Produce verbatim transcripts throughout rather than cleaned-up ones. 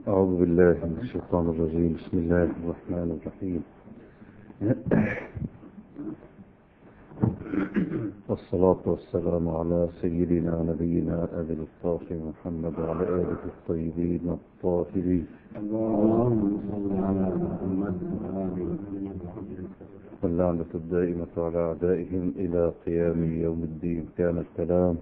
أعوذ بالله من الشيطان الرجيم. بسم الله الرحمن الرحيم. والصلاة والسلام على سيدنا نبينا أبي الطاهر محمد وعلى آله الطيبين الطاهرين. اللهم صل على محمد واللعنة الدائمة على أعدائهم إلى قيام يوم الدين. كان الكلام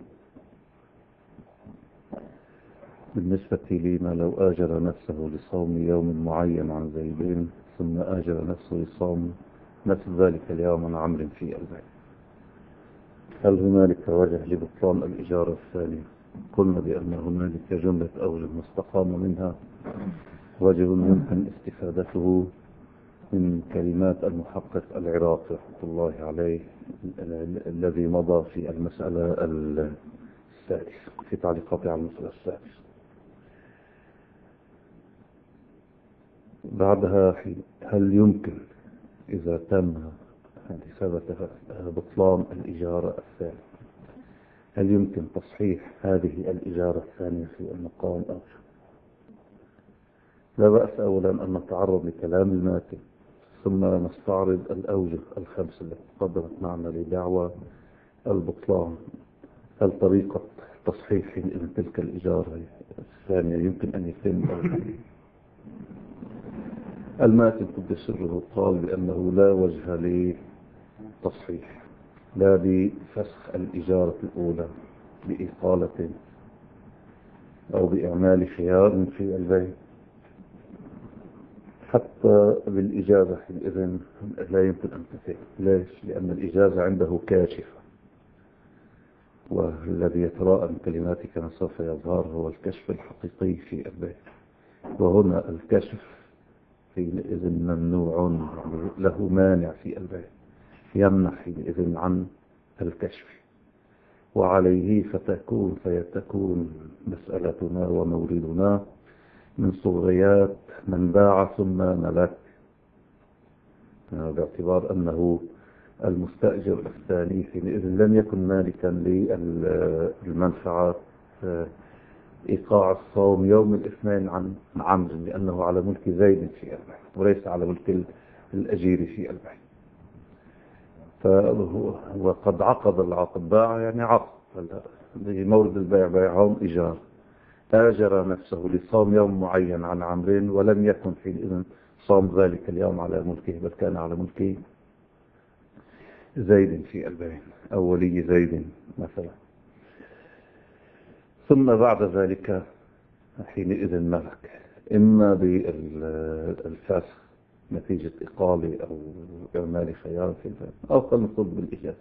بالنسبة لما لو آجر نفسه لصوم يوم معين عن زيدين ثم آجر نفسه لصوم نفس ذلك اليوم عن عمرو في البيت، هل هنالك وجه لبطلان الإجارة الثانية؟ قلنا بأن هنالك جملة أوجه مستقام منها وجه يمكن استفادته من كلمات المحقق العراقي رحمة الله عليه الذي مضى في المسألة السادسة في تعليقاته على المسألة السادسة. بعدها هل يمكن إذا تم يعني ثبت بطلان الإجارة الثانية هل يمكن تصحيح هذه الإجارة الثانية في المقام أو لا بأس أولا أن نتعرض لكلام الماتن ثم نستعرض الأوجه الخمسة التي قدمت معنا لدعوى البطلان. هل طريقة تصحيح إن تلك الإجارة الثانية يمكن أن يتم أو لا؟ الماتن قد سره قال بأنه لا وجه لتصحيح لا بفسخ الإجارة الأولى بإقالة أو بإعمال خيار في البيت حتى بالإجازة الإذن لا يمكن أن تتم. ليش؟ لأن الإجازة عنده كاشفة، والذي يتراءى من كلماتي كما سوف يظهر هو الكشف الحقيقي في البيت، وهنا الكشف حينئذ ممنوع له مانع في البيت يمنع حينئذ عن الكشف، وعليه فتكون فيتكون مسألتنا وموردنا من صغريات من باع ثم ملك، باعتبار أنه المستأجر الثاني حينئذ لم يكن مالكا للمنفعة إيقاع الصوم يوم الاثنين عن عمرو، لأنه على ملك زيد في البيت وليس على ملك الأجير في البيت. وقد عقد العقد باع يعني عقد لمورد البيع بيعهم إيجار، آجر نفسه لصوم يوم معين عن عمرو ولم يكن حينئذ صوم ذلك اليوم على ملكه بل كان على ملك زيد في البيت أو ولي زيد مثلا. ثم بعد ذلك حينئذ ملك إما بالفسخ نتيجة إقالة أو إعمال خيار في البيت أو خلينا نقول بالإجازة.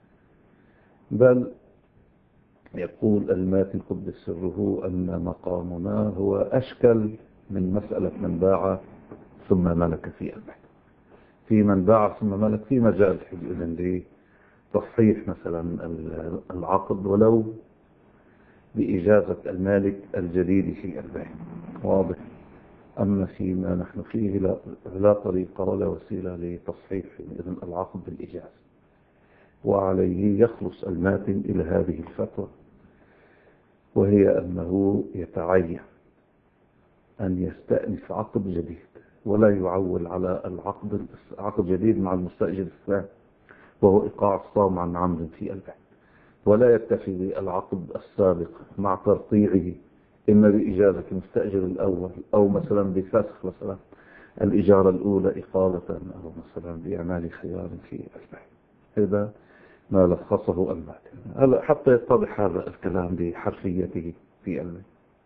بل يقول الماتن قدس سره أن مقامنا هو أشكل من مسألة من باع ثم ملك في البيت. في من باع ثم ملك في مجال حينئذ لتصحيح مثلا العقد ولو بإجازة المالك الجديد في البيت، واضح. أما فيما نحن فيه لا, لا طريقة ولا وسيلة لتصحيح إذن العقد بالإجازة، وعليه يخلص الماتن إلى هذه الفتوى، وهي أنه يتعين أن يستأنف عقد جديد ولا يعول على العقد عقد جديد مع المستأجر الثاني وهو إيقاع الصوم عن عمد في البيت، ولا يكتفي بالعقد السابق مع ترطيعه إما بإجازة المستأجر الأول أو مثلا بفسخ مثلا الإجارة الأولى إقالة أو مثلا بإعمال خيار في البيت. هذا ما لخصه الماتن هلا حتى يتضح هذا الكلام بحرفيته في البيت.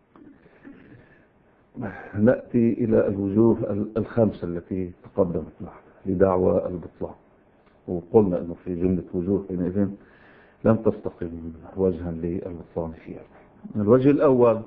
نأتي إلى الوجوه الخمسة التي تقدمت معنا لدعوى البطلان، وقلنا أنه في جملة وجوه حينئذ لم تستقم وجها للبطلان فيها. الوجه الأول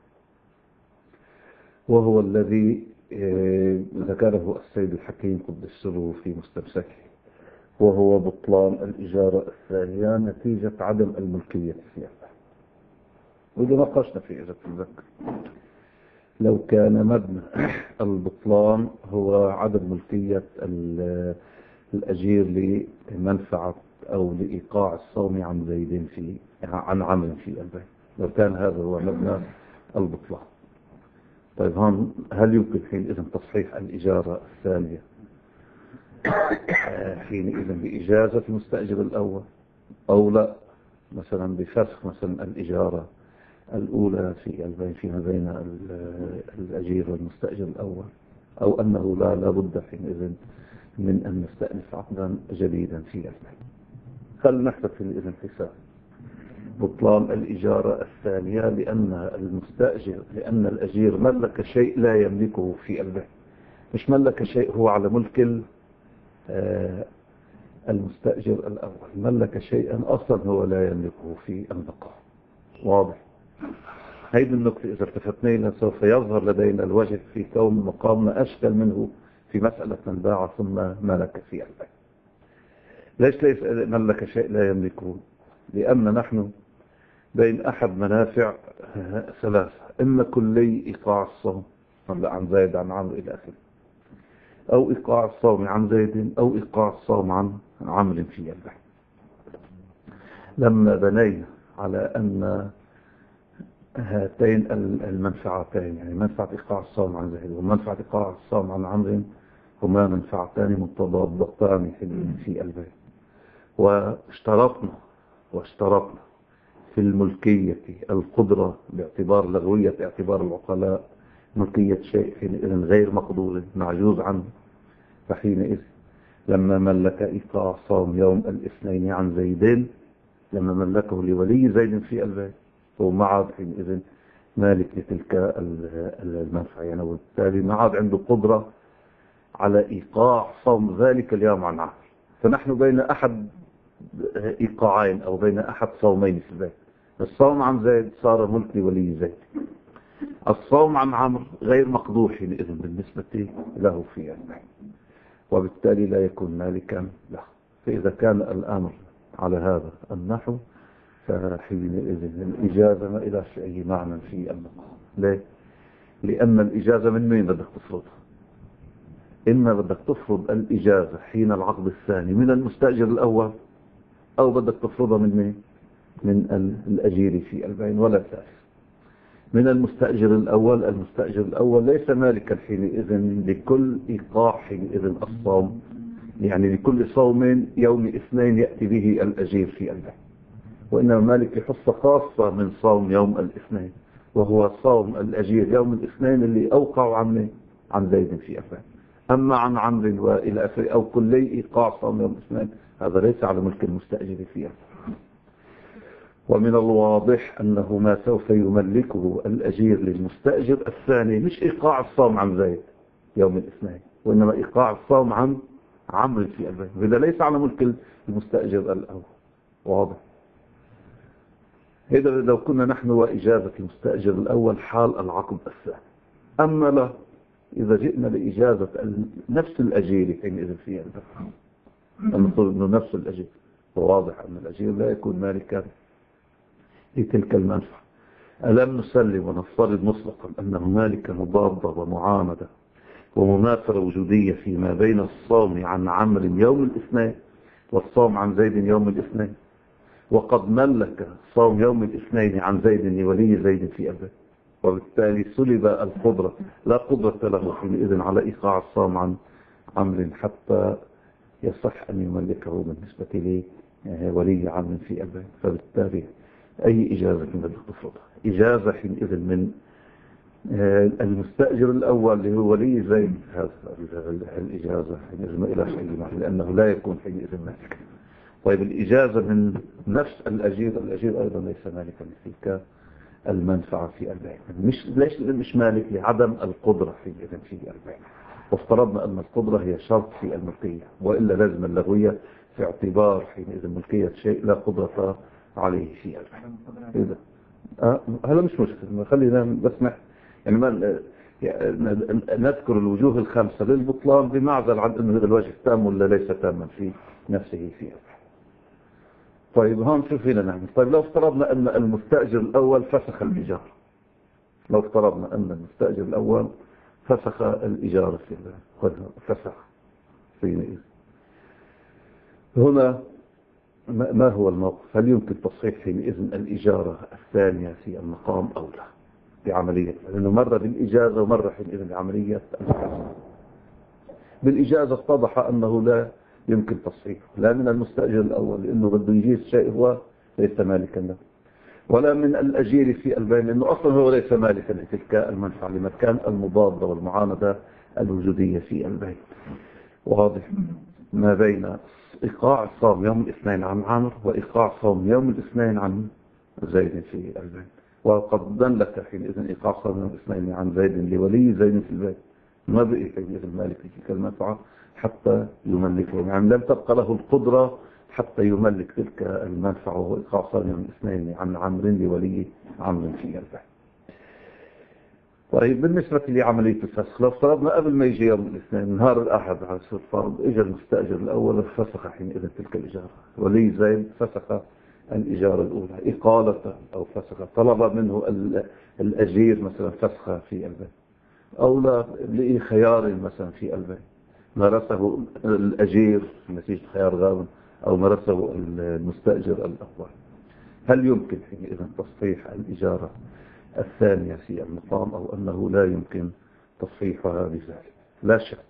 وهو الذي ذكره السيد الحكيم قدس سره في مستمسكه، وهو بطلان الإجارة الثانية نتيجة عدم الملكية فيها. وإذا ناقشنا في إذا تذكر لو كان مبنى البطلان هو عدم ملكية الأجير لمنفعة أو لإيقاع الصوم عن زيد في عن عمل في البيت، لو كان هذا هو مبنى البطلان، طيب هون هل يمكن حينئذ تصحيح الإجارة الثانية حينئذ بإجازة المستأجر الأول أو لا، مثلا بفسخ مثلا الإجارة الأولى في البين فيما بين الأجير والمستأجر الأول، أو أنه لا لابد حينئذ من أن نستأنف عقدا جديدا في البين. خلينا نحسب حينئذ حساب بطلان الإجارة الثانية لأن المستأجر لأن الأجير ملك شيء لا يملكه في البين، مش ملك شيء هو على ملك المستأجر الأول، ملك شيئا أصلا هو لا يملكه في المقام. واضح؟ هذه النقطة إذا التفتنا لها سوف يظهر لدينا الوجه في كون مقامنا أشكل منه في مسألة من باع ثم ملك في البين. ليش ليس ملك شيء لا يملكه؟ لأن نحن بين أحد منافع ثلاثة، إما كلي إيقاع الصوم عن زيد عن عمرو إلى آخره، أو إيقاع الصوم عن زيد، أو إيقاع الصوم عن عمرو في البين. لما بنينا على أن هاتين المنفعتين، يعني منفعة إيقاع الصوم عن زيد ومنفعة إيقاع الصوم عن عمرو، هما منفعتان متضادتان في البين، واشترطنا واشترطنا في الملكية القدرة باعتبار لغوية اعتبار العقلاء، ملكية شيء حينئذ غير مقدور معجوز عنه، فحينئذ لما ملك إيقاع صوم يوم الاثنين عن زيدين، لما ملكه لولي زيد في البين، هو ما عاد حينئذ مالك لتلك المنفعة، يعني وبالتالي ما عاد عنده قدرة على إيقاع صوم ذلك اليوم عن عمرو. فنحن بين أحد إيقاعين أو بين أحد صومين في البيت. الصوم عن زيد صار ملك لولي زيد، الصوم عن عمرو غير مقدور حينئذ بالنسبة له في البيت، وبالتالي لا يكون مالكا له. فإذا كان الأمر على هذا النحو فحينئذ الإجازة ما إلى أي معنى في المقام. ليه؟ لأن الإجازة من مين بدك تفرضها؟ إما بدك تفرض الإجازة حين العقد الثاني من المستأجر الأول، أو بدك تفرضها من مين؟ من الأجير في البين، ولا ثالث. من المستأجر الأول، المستأجر الأول ليس مالكا حينئذ لكل إيقاع حينئذ الصوم، يعني لكل صوم يوم اثنين يأتي به الأجير في البين، وإنما مالك حصة خاصة من صوم يوم الاثنين، وهو صوم الأجير يوم الاثنين اللي أوقع عن عن زيد في البين. أما عن عمرو وإلى آخره أو كلي إيقاع صوم يوم الاثنين هذا ليس على ملك المستأجر في البين. ومن الواضح أنه ما سوف يملكه الأجير للمستأجر الثاني مش إيقاع الصوم عن زيد يوم الاثنين، وإنما إيقاع الصوم عن عمرو في البين، وإذا ليس على ملك المستأجر الأول. واضح؟ إذا لو كنا نحن وإجازة المستأجر الأول حال العقد الثاني. أما لا، إذا جئنا لإجازة نفس الأجير حينئذ في البين، المفروض أنه نفس الأجير، وواضح أن الأجير لا يكون مالكا لتلك المنفعة. ألم نسلم ونفترض مسبقا أنه مالك مضادة ومعامدة ومنافرة وجودية فيما بين الصوم عن عمرو يوم الاثنين والصوم عن زيد يوم الاثنين، وقد ملك صوم يوم الاثنين عن زيد لولي زيد في البين، وبالتالي سلب القدرة، لا قدرة له حينئذ على إيقاع الصوم عن عمرو حتى يصح أن يملكه بالنسبة لولي عمرو في البين. فبالتالي أي إجازة بدك تفرضها؟ إجازة حينئذ من المستأجر الأول اللي هو ولي زيد، هذا الإجازة حينئذ ما إلى شيء معه، لأنه لا يكون حينئذ مالكا. طيب الإجازة من نفس الأجير، الأجير أيضا ليس مالكا لتلك المنفعة في البين. مش ليش مش مالك؟ لعدم القدرة حينئذ في البين. وافترضنا أن القدرة هي شرط في الملكية، وإلا لازم اللغوية في اعتبار حينئذ ملكية شيء لا قدرة عليه في البين. إذا أه هذا مش مشكلة، خلينا بس نح يعني ما يعني نذكر الوجوه الخمسة للبطلان بمعزل عن أن هذا الوجه تام ولا ليس تاما في نفسه فيه. طيب هون شو فينا نعمل؟ طيب لو افترضنا أن المستأجر الأول فسخ الإيجار، لو افترضنا أن المستأجر الأول فسخ الإيجار في فسخ حينئذ، هنا ما هو الموقف؟ هل يمكن تصحيح حينئذ الإجارة الثانية في المقام أو لا؟ بعملية، لأنه مرة بالإجازة ومرة حينئذ بعملية الفسخ. بالإجازة اتضح أنه لا يمكن تصحيحه، لا من المستأجر الأول لأنه بده يجيز شيء هو ليس مالكا له، ولا من الأجير في البين لأنه أصلا هو ليس مالكا لتلك المنفعة لمكان المضادة والمعاندة الوجودية في البين. واضح ما بين إيقاع صوم يوم الاثنين عن عمرو وإيقاع صوم يوم الاثنين عن زيد في البين. وقد دلت حينئذ إيقاع صوم يوم الاثنين عن زيد لولي زيد في البين، ما بقي حينئذ المالك لتلك المنفعة حتى يملكه، يعني لم تبقى له القدرة حتى يملك تلك المنفعة، وإيقاع صوم يوم الاثنين عن عمرو لولي عمرو في البين. طيب بالنسبة لعملية الفسخ، لو افترضنا قبل ما يجي يوم الاثنين نهار الأحد على سبيل الفرض اجى المستأجر الأول فسخ حينئذ تلك الإجارة، ولي زيد فسخ الإجارة الأولى إقالة أو فسخ، طلب منه الأجير مثلا فسخ في البيت، أو لا لقي خيار مثلا في البيت مارسه الأجير نتيجة خيار غاب أو مارسه المستأجر الأول، هل يمكن حينئذ تصحيح الإجارة الثانية في المقام أو أنه لا يمكن تصحيحها بذلك؟ لا شك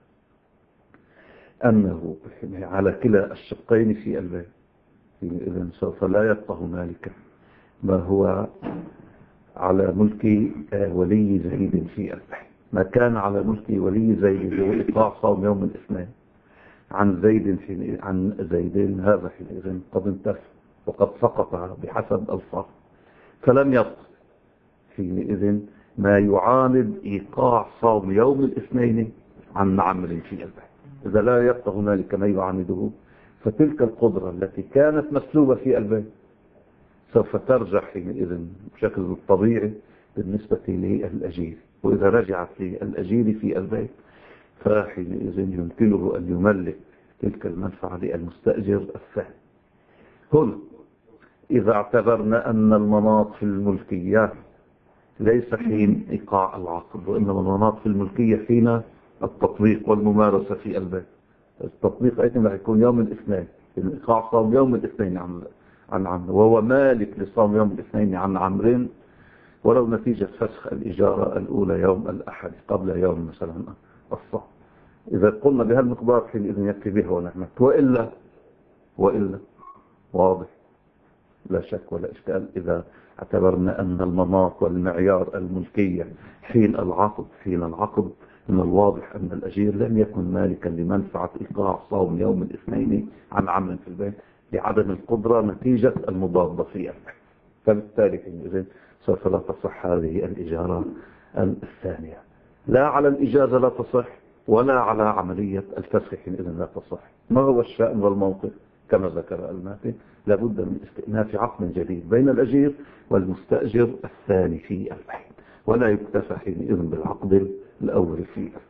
أنه على كلا الشقين في البيت إذن سوف لا يبقى مالكا ما هو على ملك ولي زيد في البيت. ما كان على ملك ولي زيد هو إيقاع صوم يوم الاثنين عن زيد في عن زيدين، هذا حينئذ قد انتهى وقد سقط بحسب الفرض، فلم يبقى حينئذ ما يعاند إيقاع صوم يوم الاثنين عن عمرو في البيت. إذا لا يبقى هنالك ما يعانده فتلك القدرة التي كانت مسلوبة في البيت سوف ترجع حينئذ بشكل طبيعي بالنسبة للأجير، وإذا رجعت للأجير في البيت فحينئذ يمكنه أن يملك تلك المنفعة للمستأجر الثاني. هنا إذا اعتبرنا أن المناط في الملكية ليس حين إيقاع العقد، وإنما المناط في الملكية حين التطبيق والممارسة في البيت. التطبيق أيضا راح يكون يوم الاثنين، الإيقاع صوم يوم الاثنين عن عن عمرو، وهو مالك لصوم يوم الاثنين عن عمرو ولو نتيجة فسخ الإجارة الأولى يوم الأحد قبل يوم مثلا الصوم. إذا قلنا بهالمقدار حينئذ يكفي به ونعمة، وإلا وإلا واضح لا شك ولا إشكال إذا اعتبرنا أن المناط والمعيار الملكية حين العقد حين العقد من الواضح أن الأجير لم يكن مالكا لمنفعة إيقاع صوم يوم الاثنين عن عمل في البيت لعدم القدرة نتيجة المضادة في البيت، فبالتالي حينئذ سوف لا تصح هذه الإجارة الثانية، لا على الإجازة لا تصح ولا على عملية الفسخ حينئذ لا تصح. ما هو الشأن والموقف؟ كما ذكر الماتن لابد من استئناف عقد جديد بين الأجير والمستأجر الثاني في البيت، ولا يكتفى حينئذ بالعقد الأول في البيت،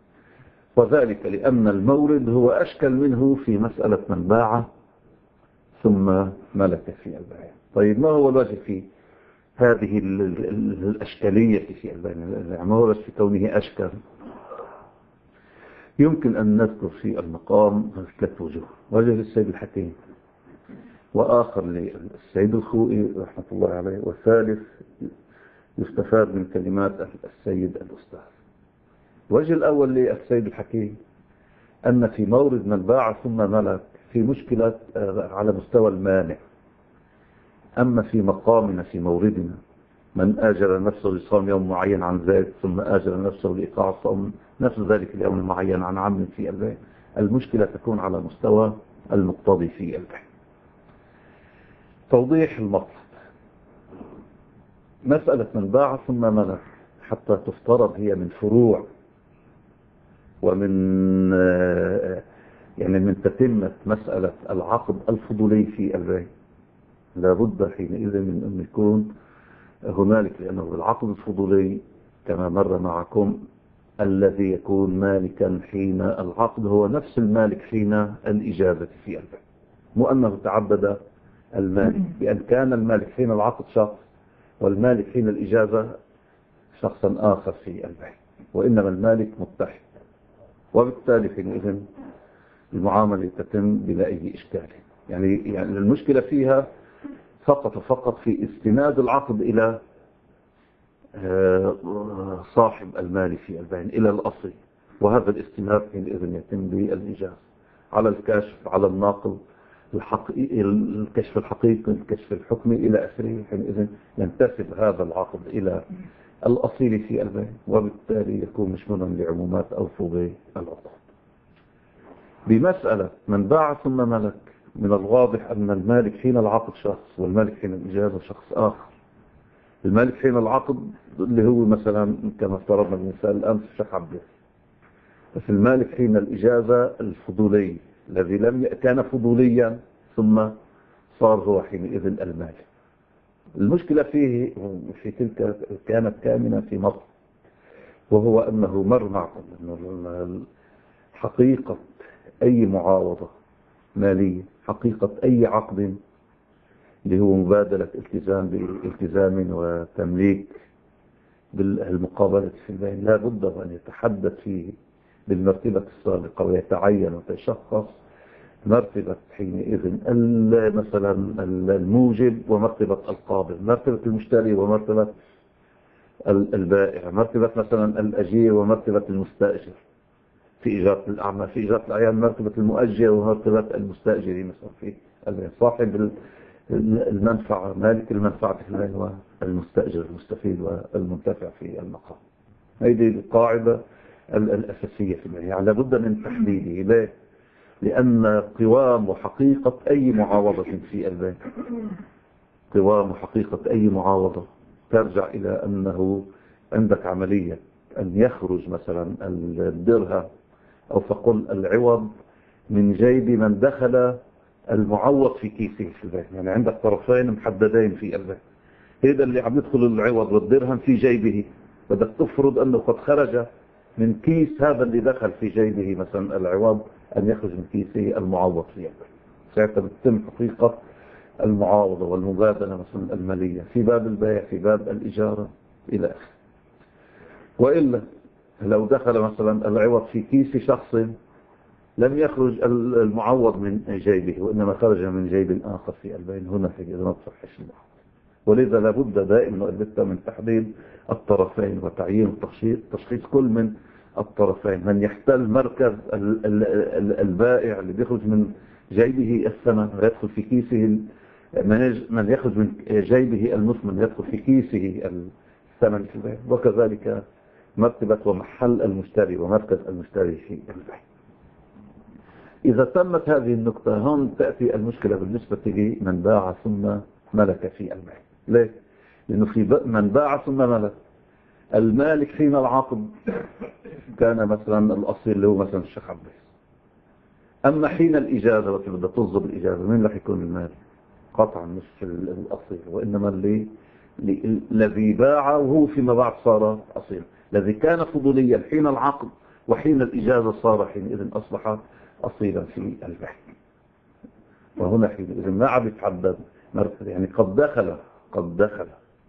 وذلك لأن المورد هو أشكل منه في مسألة من باع ثم ملك في البيت. طيب ما هو الوجه في هذه الأشكالية في البيت؟ ما هو في كونه أشكل؟ يمكن أن نذكر في المقام ثلاث وجوه: وجه للسيد الحكيم، وآخر للسيد الخوئي رحمة الله عليه، والثالث يستفاد من كلمات السيد الأستاذ. الوجه الأول للسيد الحكيم أن في مورد من باع ثم ملك في مشكلة على مستوى المانع، أما في مقامنا في موردنا من آجر نفسه لصوم يوم معين عن زيد ثم آجر نفسه لإيقاع صوم نفس ذلك اليوم المعين عن عمل في البيت، المشكلة تكون على مستوى المقتضي في البيت. توضيح المطلب: مسألة من باع ثم ملك حتى تفترض هي من فروع ومن يعني من تتمة مسألة العقد الفضولي في البيت، لابد حينئذ من أن يكون هنالك، لأنه العقد الفضولي كما مر معكم الذي يكون مالكا حين العقد هو نفس المالك حين الإجازة في البيت، مو أنه تعبد المالك بأن كان المالك حين العقد شخص والمالك حين الإجازة شخصا آخر في البيت، وإنما المالك متحد، وبالتالي حينئذ المعاملة تتم بلا أي إشكال. يعني يعني المشكلة فيها فقط وفقط في استناد العقد إلى صاحب المال في البين إلى الأصل، وهذا الاستناد حينئذ يتم بالإجازة على الكاشف، على الناقل الحقيقي، الكشف الحقيقي، الكشف الحكمي إلى آخره. حينئذ ينتسب هذا العقد إلى الأصيل في البين، وبالتالي يكون مشمولا لعمومات أو فروع العقد. بمسألة من باع ثم ملك، من الواضح أن المالك حين العقد شخص، والمالك حين الإجازة شخص آخر. المالك حين العقد اللي هو مثلا كما افترضنا المثال الآن في الشيخ عبده، بس المالك حين الإجازة الفضولي الذي لم كان فضوليا ثم صار هو حينئذ المالك. المشكلة فيه في تلك كانت كامنة في مر، وهو أنه مر معكم أنه حقيقة أي معاوضة مالية، حقيقة أي عقد اللي هو مبادلة التزام بالالتزام وتمليك بالمقابلة في البين، لا بد أن يتحدد فيه بالمرتبة السابقة ويتعين وتشخص مرتبة حينئذ مثلا الموجب ومرتبة القابل، مرتبة المشتري ومرتبة البائع، مرتبة مثلا الأجير ومرتبة المستأجر في إجارة الأعمال، في إجارة الأعيان مرتبة المؤجر ومرتبة المستأجر مثلا في صاحب المنفعة، مالك المنفعة في البين، والمستأجر المستفيد والمنتفع في المقام. هذه القاعدة الأساسية في البين، يعني لابد من تحديده. ليه؟ لأن قوام وحقيقة أي معاوضة في البين، قوام وحقيقة أي معاوضة ترجع إلى أنه عندك عملية أن يخرج مثلا الدرهم أو فقل العوض من جيب من دخل المعوض في كيسه في البين. يعني عندك طرفين محددين في البين، هذا اللي عم يدخل العوض والدرهم في جيبه، بدك تفرض أنه قد خرج من كيس هذا اللي دخل في جيبه مثلا العوض أن يخرج من كيسه المعوض في البين. ساعتها بتتم حقيقة المعاوضة والمبادلة مثلا المالية في باب البيع، في باب الإجارة إلى آخره. وإلا لو دخل مثلا العوض في كيس شخص لم يخرج المعوض من جيبه وإنما خرج من جيب آخر في البين، هنا في ما تصحش العقد. ولذا لابد دائما وإبدا من تحديد الطرفين وتعيين التشخيص، تشخيص كل من الطرفين، من يحتل مركز البائع اللي بيخرج من جيبه الثمن ويدخل في كيسه، من يخرج من جيبه المثمن يدخل في كيسه الثمن في البيع، وكذلك مرتبة ومحل المشتري ومركز المشتري في البيع. إذا تمت هذه النقطة هون تأتي المشكلة بالنسبة لمن باع ثم ملك في البيع. ليه؟ لأنه في من باع ثم ملك، المالك حين العقد كان مثلا الأصيل اللي هو مثلا الشيخ عباس، أما حين الإجازة وقت بدها تصدر الإجازة مين رح يكون المالك؟ قطعا مش الأصيل، وإنما اللي الذي باع وهو فيما بعد صار أصيل، الذي كان فضوليا حين العقد وحين الإجازة صار حينئذ أصبح أصيلا في البيع. وهنا حينئذ ما عم يتحدد مرتبة، يعني قد دخل قد دخل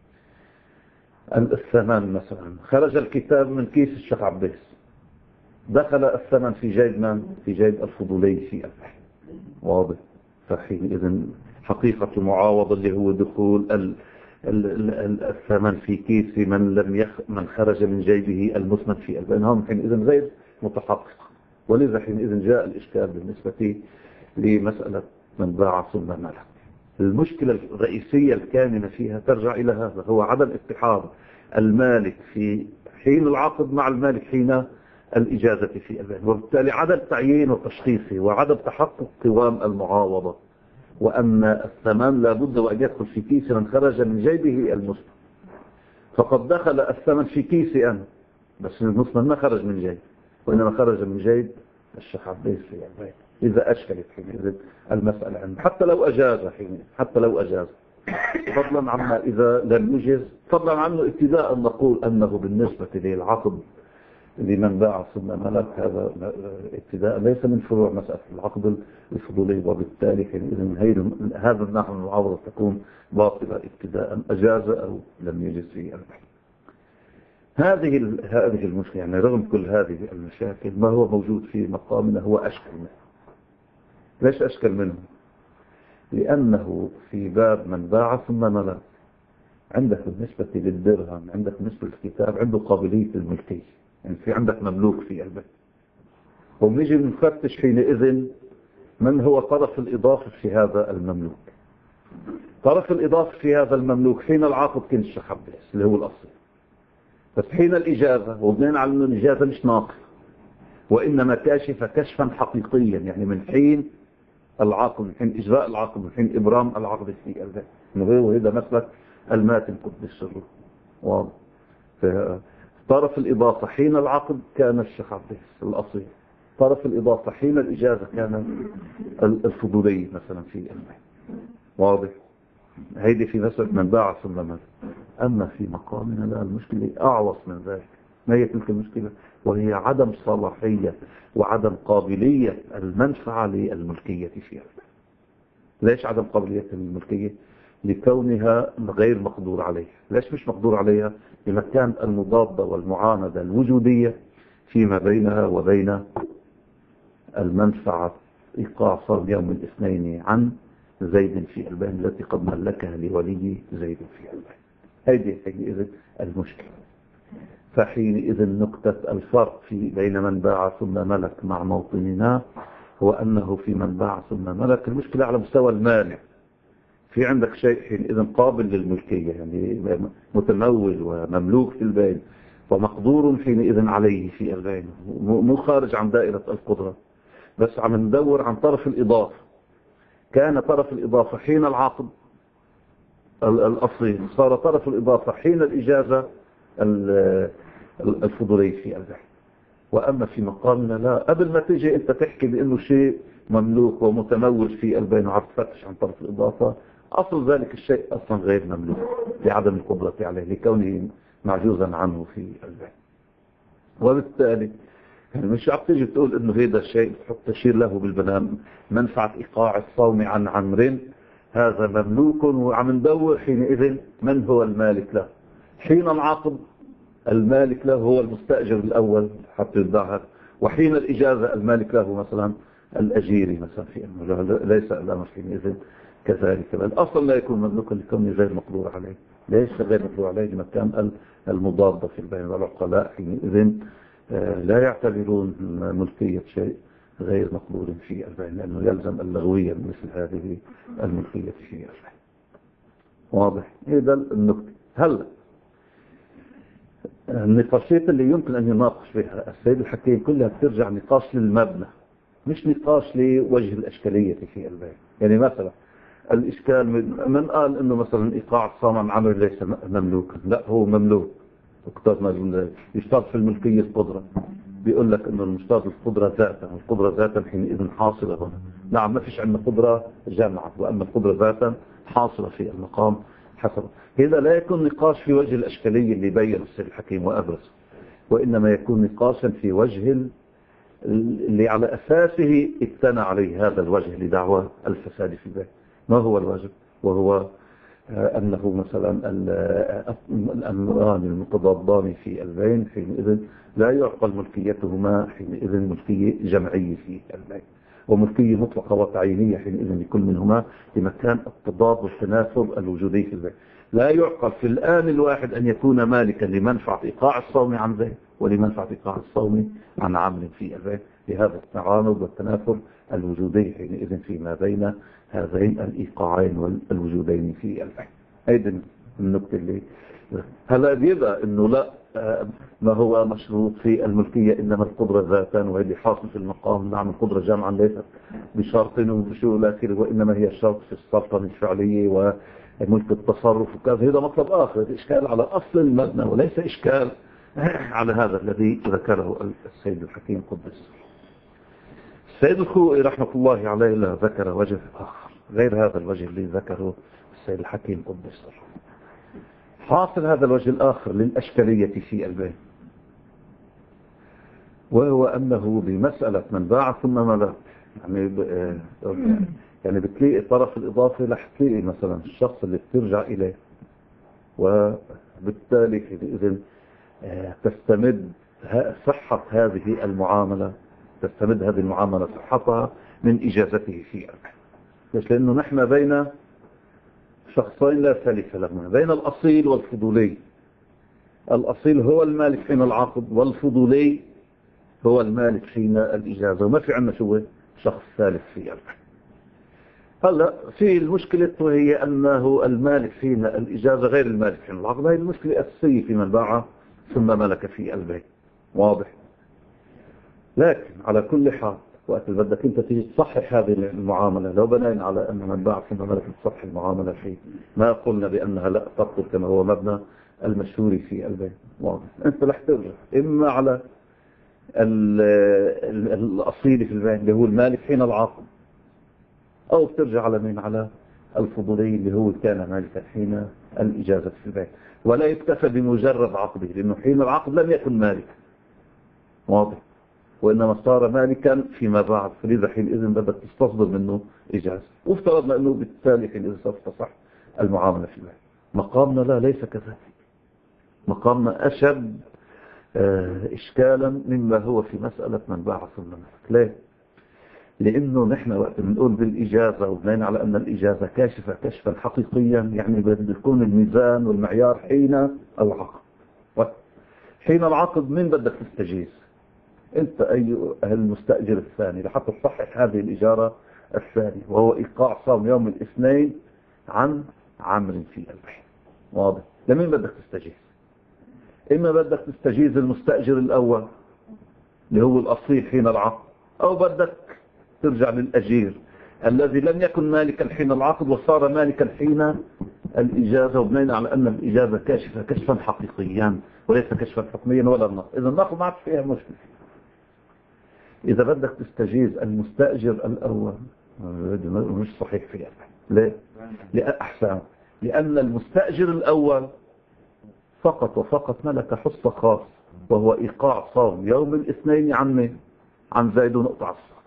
الثمن مثلا، خرج الكتاب من كيس الشيخ عباس، دخل الثمن في جيب من؟ في جيب الفضولي في البيع. واضح؟ فحينئذ حقيقة المعاوضة اللي هو دخول ال الثمن في كيس من لم يخ من خرج من جيبه المثمن في البيع، هم حينئذ غير متحقق. ولذا حينئذ جاء الإشكال بالنسبة لمسألة من باع ثم ملك. المشكلة الرئيسية الكامنة فيها ترجع إلى هذا، هو عدم اتحاد المالك في حين العقد مع المالك حين الإجازة في البيع، وبالتالي عدم تعيين وتشخيصه وعدم تحقق قوام المعاوضة، وأن الثمن لابد وأن يدخل في كيس من خرج من جيبه المسلم. فقد دخل الثمن في كيسي أنا، بس المسلم ما خرج من جيب وإنما خرج من جيب الشيخ عباس في البيع. إذا أشكلت حينئذ المسألة عنه، حتى لو أجاز حينئذ، حتى لو أجاز، فضلا عما إذا لم يجز، فضلا عنه ابتداء نقول أنه بالنسبة للعقد لمن باع ثم ملك هذا ابتداء ليس من فروع مسألة العقد الفضولي، وبالتالي حينئذ هذا النحو من المعاوضة تكون باطلة ابتداء، أجاز أو لم يجز في البيع. هذه هذه المشكلة، يعني رغم كل هذه المشاكل ما هو موجود في مقامنا هو أشكل منه. ليش أشكل منه؟ لأنه في باب من باع ثم ملك عندك بالنسبة للدرهم، عندك بالنسبة للكتاب، عنده قابلية الملكية، يعني في عندك مملوك في البيت. وبنيجي بنفتش حينئذ من هو طرف الإضافة في هذا المملوك. طرف الإضافة في هذا المملوك حين العقد كان الشيخ عباس اللي هو الأصل، بس حين الإجازة وبنينا على أن الإجازة مش ناقصة وإنما كاشفة كشفا حقيقيا، يعني من حين العقد، من حين إجراء العقد، من حين إبرام العقد في البيت. وهذا مسلك الماتن قدس سره واضح. طرف الإضافة حين العقد كان الشيخ عباس الأصيل، طرف الإضافة حين الإجازة كان الفضولي مثلا في البيت. واضح. هيدي في مسألة من باع ثم مات. أما في مقامنا لا، المشكلة أعوص من ذلك. ما هي تلك المشكلة؟ وهي عدم صلاحية وعدم قابلية المنفعة للملكية فيها. ليش عدم قابلية الملكية؟ لكونها غير مقدور عليها. ليش مش مقدور عليها؟ لمكان المضادة والمعاندة الوجودية فيما بينها وبين المنفعة إيقاع صار يوم الاثنين عن زيد في البين التي قد ملكها لولي زيد في البين. هذه حينئذ المشكلة. فحينئذ نكتة الفرق في بين من باع ثم ملك مع موطننا هو أنه في من باع ثم ملك المشكلة على مستوى المانع. في عندك شيء حينئذ قابل للملكية، يعني متمول ومملوك في البين ومقدور حينئذ عليه في البين، مو خارج عن دائرة القدرة، بس عم ندور عن طرف الإضافة. كان طرف الإضافة حين العقد الأصلي، صار طرف الإضافة حين الإجازة الفضولي في البين. وأما في مقامنا لا، قبل ما تيجي أنت تحكي بأنه شيء مملوك ومتمول في البين وعم تفتش عن طرف الإضافة، أصل ذلك الشيء أصلا غير مملوك لعدم القدرة عليه، لكونه معجوزا عنه في البين. وبالتالي يعني مش عم تيجي تقول انه هذا الشيء تحط تشير له بالبنان منفعة ايقاع الصوم عن عمرو هذا مملوك، وعم ندور حينئذ من هو المالك له. حين العقد المالك له هو المستأجر الاول حتى يدعها، وحين الاجازة المالك له مثلا الاجيري مثلا، في انه ليس الامر حينئذ كذلك. الاصل لا يكون مملوكا لكونه غير مقدور عليه. ليش غير مقدور عليه؟ لمكان المضادة في البين. والعقلاء حينئذ لا يعتبرون ملكية شيء غير مقبول في البين، لأنه يلزم اللغوية مثل هذه الملكية في البين. واضح؟ هذا النقطة. هلا النقاشات اللي يمكن أن يناقش بها السيد الحكيم كلها بترجع نقاش للمبنى، مش نقاش لوجه الأشكالية في البين. يعني مثلا الإشكال من قال إنه مثلا إيقاع الصوم عن عمرو ليس مملوكا؟ لا، هو مملوك. يشترط في الملكية القدرة، بيقول لك انه المشترط القدرة ذاتا، القدرة ذاتا حينئذ حاصلة هنا. نعم، ما فيش عندنا قدرة جامعة، واما القدرة ذاتا حاصلة في المقام حسب. هذا لا يكون نقاش في وجه الاشكالية اللي بين السيد الحكيم وابرز، وانما يكون نقاشا في وجه اللي على اساسه ابتنى عليه هذا الوجه لدعوة الفساد في البيت. ما هو الوجه؟ وهو أنه مثلا الأمران المتضادان في البين حينئذ لا يعقل ملكيتهما حينئذ ملكية جمعية في البين، وملكية مطلقة وتعيينية حينئذ لكل منهما لمكان التضاد والتناسب الوجودي في البين. لا يعقل في الآن الواحد أن يكون مالكا لمنفعة إيقاع الصوم عن زيد ولمنفعة إيقاع الصوم عن عمرو في البين، لهذا التعارض والتناسب الوجودي حينئذ فيما بين هذين الإيقاعين والوجودين في البين. هيدي النقطة اللي هلا بيبقى انه لا، ما هو مشروط في الملكية انما القدرة ذاتا، وهذه حاصل في المقام. نعم، القدرة جامعا ليست بشرط وبشو لكن وانما هي الشرط في السلطنة الفعلية وملك التصرف وكذا. هذا مطلب اخر، اشكال على اصل المبنى وليس اشكال على هذا الذي ذكره السيد الحكيم قدس. السيد الخوئي رحمة الله عليه ذكر وجه آخر غير هذا الوجه اللي ذكره السيد الحكيم قدس. حاصل هذا الوجه الآخر للأشكالية في البين، وهو أنه بمسألة من باع ثم ملك، يعني يعني بتلاقي طرف الإضافة رح تلاقي مثلا الشخص اللي بترجع إليه، وبالتالي إذن تستمد صحة هذه المعاملة تستمد هذه المعاملة صحتها من إجازته في البين. ليش؟ لأنه نحن بين شخصين لا ثالث لهما بين الأصيل والفضولي. الأصيل هو المالك حين العقد، والفضولي هو المالك حين الإجازة، وما في عندنا شو شخص ثالث في البيع. هلا في المشكلة وهي أنه المالك حين الإجازة غير المالك حين العقد. هذه المشكلة أساسية في من باع ثم ملك في البيع، واضح. لكن على كل حال وقت بدك انت تيجي تصحح هذه المعاملة، لو بنينا على أن من باع ثم ملك تصحح المعاملة فيه، ما قلنا بأنها لا تبطل كما هو مبنى المشهور في البيع، واضح. انت رح ترجع إما على الأصيل في البيع اللي هو المالك حين العقد، أو بترجع على مين؟ على الفضولي اللي هو كان مالكا حين الإجازة في البيع. ولا يكتفى بمجرد عقده، لأنه حين العقد لم يكن مالكا، واضح، وإنما صار مالكا فيما بعد، فلذا حينئذ بدك تستصدر منه إجازة. وافترضنا أنه بالتالي حينئذ سوف تصح المعاملة في البيع. مقامنا لا، ليس كذلك. مقامنا أشد إشكالا مما هو في مسألة من باع ثم ملك. ليه؟ لأنه نحن وقت بنقول بالإجازة وبنين على أن الإجازة كاشفة كشفا حقيقيا، يعني بده يكون الميزان والمعيار حين العقد. حين العقد من بدك تستجيز؟ أنت أي المستأجر الثاني لحتى تصحح هذه الإجارة الثانية، وهو إيقاع صوم يوم الاثنين عن عمر في البيع، واضح. لمين بدك تستجيز؟ إما بدك تستجيز المستأجر الأول اللي هو الأصيل حين العقد، أو بدك ترجع للأجير الذي لم يكن مالكا حين العقد وصار مالكا حين الإجازة، وبنينا على أن الإجازة كاشفة كشفا حقيقيا وليس كشفا حكميا ولا النقض. إذا النقض ما عاد فيها مشكلة. إذا بدك تستجيز المستأجر الأول مش صحيح فيها. ليه؟ لأحسن لأن المستأجر الأول فقط وفقط ملك حصة خاص، وهو إيقاع صوم يوم الاثنين عن عن زيد نقطع الصوم.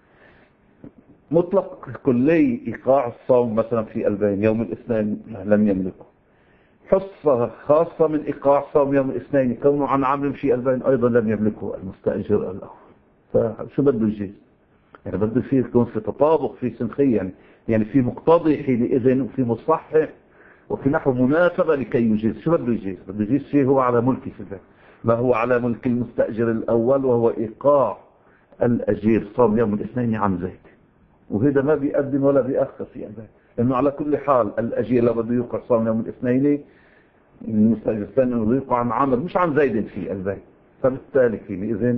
مطلق كلي إيقاع الصوم مثلا في البين يوم الاثنين لم يملكه. حصة خاصة من إيقاع صوم يوم الاثنين كونه عن عمل في البين أيضا لم يملكه المستأجر الأول. فشو بده يجيز؟ يعني بده فيه يكون في تطابق، في سنخية، يعني يعني في مقتضي حينئذ وفي مصحح وفي نحو مناسبة لكي يجيز. شو بده يجيز؟ بده يجيز شيء هو على ملكي في البيت، ما هو على ملك المستأجر الأول، وهو إيقاع الأجير صوم يوم الاثنين عن زيد. وهذا ما بيقدم ولا بيأخر في البيت، لأنه على كل حال الأجير لو بده يوقع صوم يوم الاثنين المستأجر الثاني بده يوقع عن عمر مش عن زيد في البيت. فبالتالي حينئذ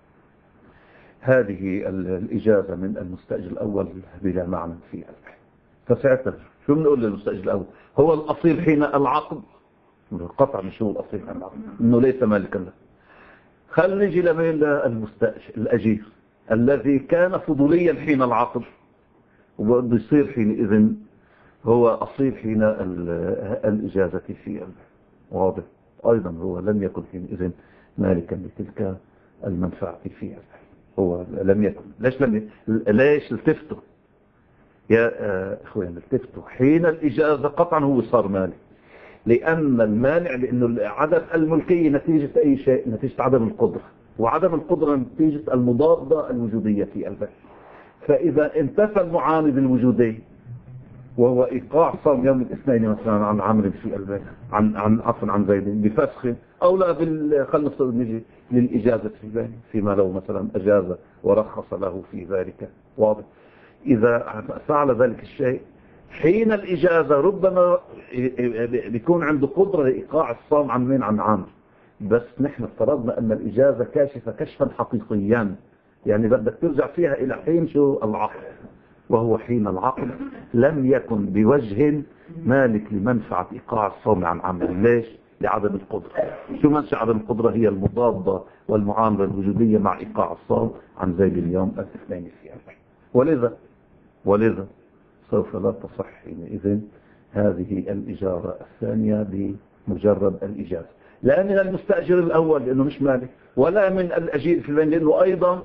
هذه الإجازة من المستأجر الأول بلا معنى في البيت. فساعتها شو بنقول للمستأجر الأول؟ هو الأصيل حين العقد قطع مش هو الأصيل حين العقد، إنه ليس مالكا له. خلينا نجي لمين؟ للمستأجر الأجير الذي كان فضوليا حين العقد، وبده يصير حينئذ هو أصيل حين الإجازة في البيع، واضح. أيضا هو لم يكن حينئذ مالكا لتلك المنفعة في البيع، هو لم يكن. ليش لم ي... ليش التفتوا يا اخوان؟ التفتوا حين الإجازة قطعا هو صار مالك، لأن المانع لأنه عدم الملكية نتيجة أي شيء، نتيجة عدم القدرة، وعدم القدرة نتيجة المضادة الوجودية في البيع. فإذا انتفى المعاند الوجودي وهو إيقاع صوم يوم الاثنين مثلا عن عمر في البيع عن عن عفوا عن زيد بفسخ أو لا بال خلينا نجي للإجازة في البيع، فيما لو مثلا أجاز ورخص له في ذلك، واضح. إذا فعل ذلك الشيء حين الإجازة ربما بيكون عنده قدرة لإيقاع الصوم عن مين؟ عن عامر. بس نحن افترضنا أن الإجازة كاشفة كشفا حقيقيا، يعني بدك ترجع فيها إلى حين شو؟ العقد، وهو حين العقد لم يكن بوجه مالك لمنفعة إيقاع الصوم عن عامر. ليش؟ لعدم القدرة. شو منشأ عدم القدرة؟ هي المضادة والمعاملة الوجودية مع إيقاع الصوم عن زيد اليوم الاثنين في البيع. ولذا ولذا سوف لا تصح حينئذ هذه الإجارة الثانية بمجرد الإجازة، لا من المستأجر الأول لأنه مش مالك، ولا من الأجير في البين لأنه أيضا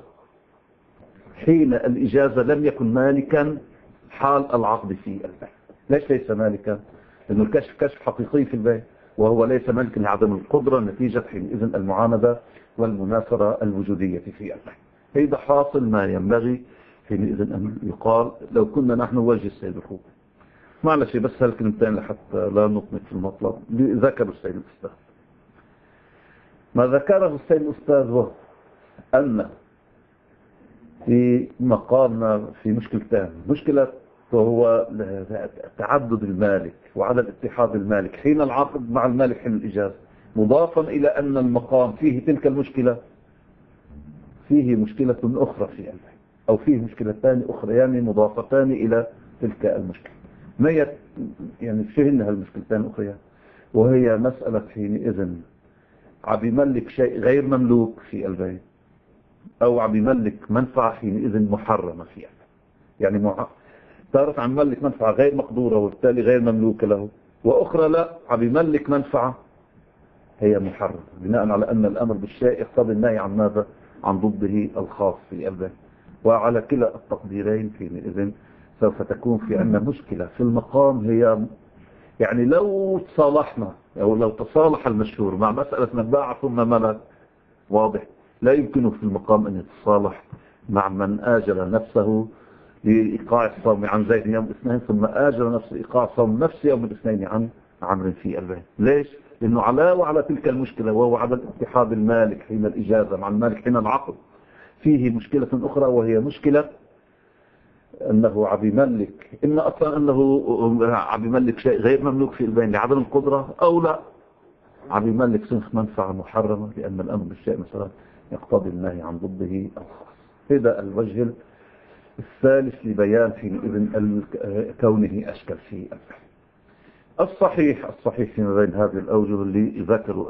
حين الإجازة لم يكن مالكا حال العقد في البيع. ليش ليس مالكا؟ لأنه الكشف كشف حقيقي في البيع، وهو ليس مالكا لعدم القدرة نتيجة حينئذ المعاندة والمناصرة الوجودية في البيع. هذا حاصل ما ينبغي حينئذ أن يقال لو كنا نحن وجه السيد الخوف معلش بس هالكلمتين لحتى لا نطمئ في المطلب. ذكر السيد الأستاذ ما ذكره السيد الأستاذ هو أن في مقامنا في مشكلتين. مشكلة وهو تعدد المالك وعدم اتحاد المالك حين العقد مع المالك حين الإجازة، مضافا إلى أن المقام فيه تلك المشكلة فيه مشكلة أخرى في البيع، أو فيه مشكلتان أخريان مضافتان إلى تلك المشكلة. ما يت... يعني فهن هالمشكلتان الأخريان، وهي مسألة حينئذ عم يملك شيء غير مملوك في البيع، أو عم يملك منفعة حينئذ محرمة فيها. يعني مع... صارت عم يملك منفعة غير مقدورة وبالتالي غير مملوكة له، وأخرى لا، عم يملك منفعة هي محرمة بناء على أن الأمر بالشيء يقتضي النهي عن ماذا؟ عن ضده الخاص في البيع. وعلى كلا التقديرين حينئذ سوف تكون في عندنا مشكلة في المقام. هي يعني لو تصالحنا أو لو تصالح المشهور مع مسألة من باع ثم ملك، واضح لا يمكنه في المقام أن يتصالح مع من آجر نفسه لإيقاع الصوم عن زيد يوم الاثنين ثم آجر نفسه إيقاع صوم نفس يوم الاثنين عن عمر في البيع. ليش؟ لأنه علاوة على تلك المشكلة وهو عدم اتحاد المالك حين الإجازة مع المالك حين العقد، فيه مشكلة أخرى وهي مشكلة أنه عم يملك، إما أصلا أنه عم يملك شيء غير مملوك في البيع لعدم القدرة، أو لا عم يملك صنف منفعة محرمة لأن الأمر بالشيء مثلا يقتضي النهي عن ضده الخاص. هذا الوجه الثالث لبيان حينئذ كونه أشكل في البيع. الصحيح الصحيح فيما بين هذه الأوجه اللي ذكروا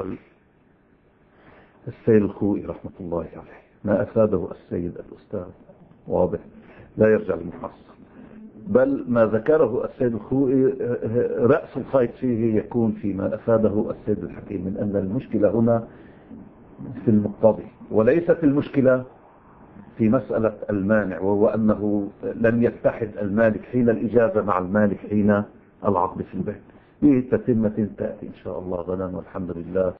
السيد الخوئي رحمة الله عليه، ما أفاده السيد الأستاذ واضح لا يرجع للمحصل، بل ما ذكره السيد الخوئي رأس الخيط فيه يكون فيما أفاده السيد الحكيم من أن المشكلة هنا في المقتضي وليست المشكلة في مسألة المانع، وهو أنه لم يتحد المالك حين الإجازة مع المالك حين العقد في البيت. بتتمة تأتي إن شاء الله غدا والحمد لله.